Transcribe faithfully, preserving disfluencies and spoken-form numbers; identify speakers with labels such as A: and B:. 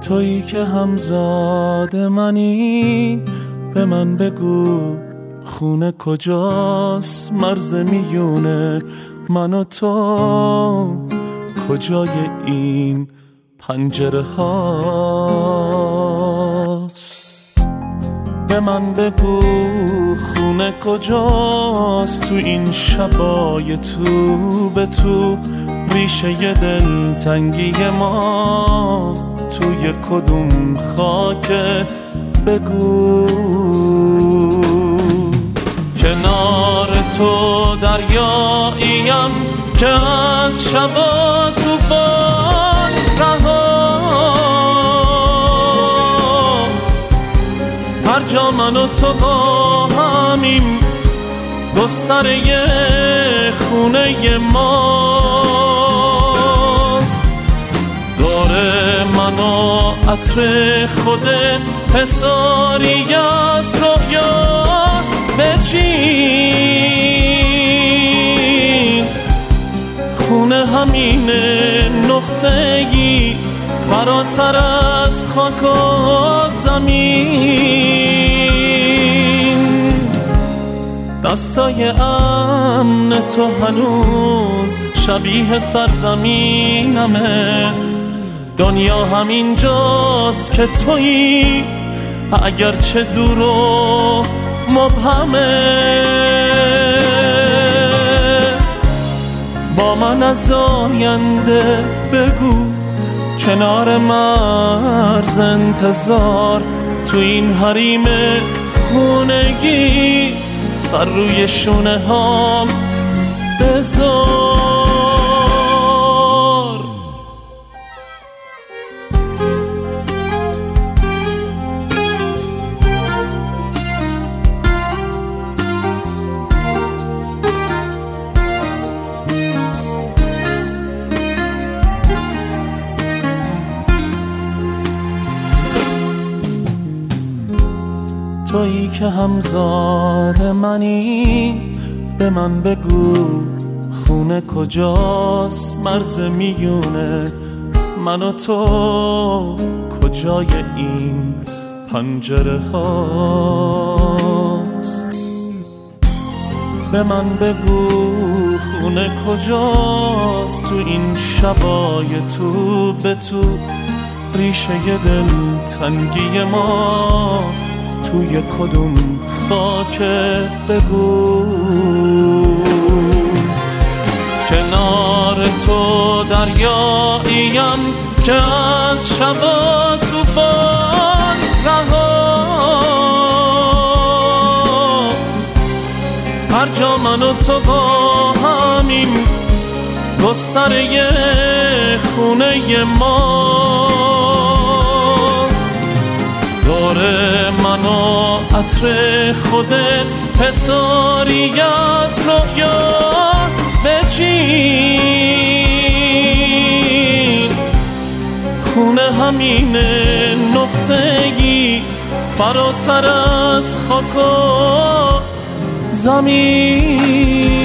A: تویی که همزاد منی، به من بگو خونه کجاست، مرز میونه من و تو کجای این پنجره هاست. به من بگو خونه کجاست، تو این شبای تو به تو، ریشه دل تنگی ما توی کدوم خاکه، بگو. کنار تو دریاییم که از شبا طوفان رهاست، هر جا من و تو با همیم گستره خونه ماست. داره من و عطر خوده حساری از رویا بچین، خونه همین نقطه‌ای فراتر از خاک و زمین. دستای امن تو هنوز شبیه سرزمینمه، دنیا همین جاست که تویی، اگرچه دور و مبهمه. با من از آینده بگو، کنار مرز انتظار، تو این حریم خونگی سر روی شونه هام بذار. تویی که همزاد منی، به من بگو خونه کجاست، مرز میونه من و تو کجای این پنجره هاست. به من بگو خونه کجاست، تو این شبای تو به تو، ریشه دل تنگی ما توی کدوم خاکه، بگو. کنار تو دریاییم که از شبا طوفان رهاست، هر جا من و تو با همیم گستره خونه ماست. داره من و عطر خودت حساری از رویا بچین، خونه همین نقطه‌ای فراتر از خاک و زمین.